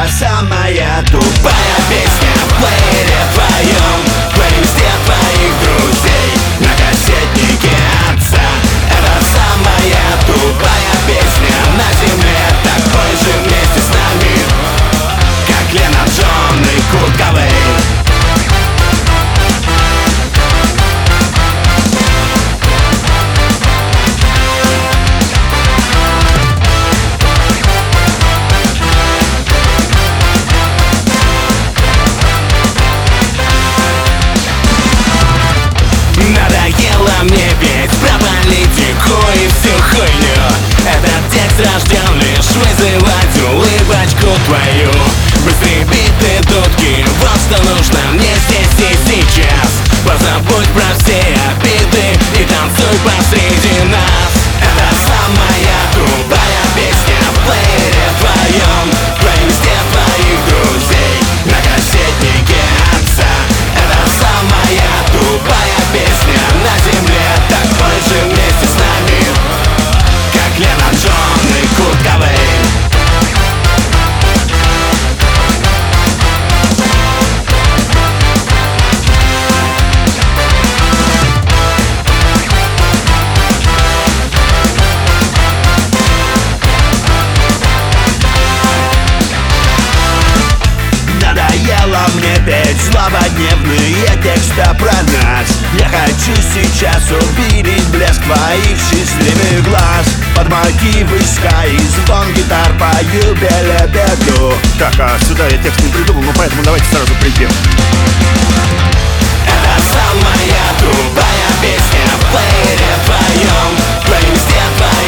Это самая тупая песня в плеере твоем, в плейлисте твоих друзей, на кассетнике отца. Это самая тупая песня на земле, такой же вместе с нами, как Лена, Джон и Курт Кобейн. Надоело мне петь про политику и всю хуйню. Этот текст рожден лишь вызывать улыбочку твою. Быстрые биты, дудки, вот что нужно мне здесь и сейчас. Позабудь про все обиды и танцуй посреди нас. Это самая тупая песня в плеере твоем, в плейлисте твоих друзей, на кассетнике отца. Это самая тупая песня на земле, такой же вместе с нами, как Лена, Джон и Курт Кобейн. Надоело мне петь злободневные тексты про нас. Я хочу сейчас увидеть блеск твоих счастливых глаз. Под мотивы Sky и звон гитар пою белебеду. Так, а сюда я текст не придумал, ну поэтому давайте сразу припев. Это самая тупая песня в плеере твоем, в плейлисте твоем.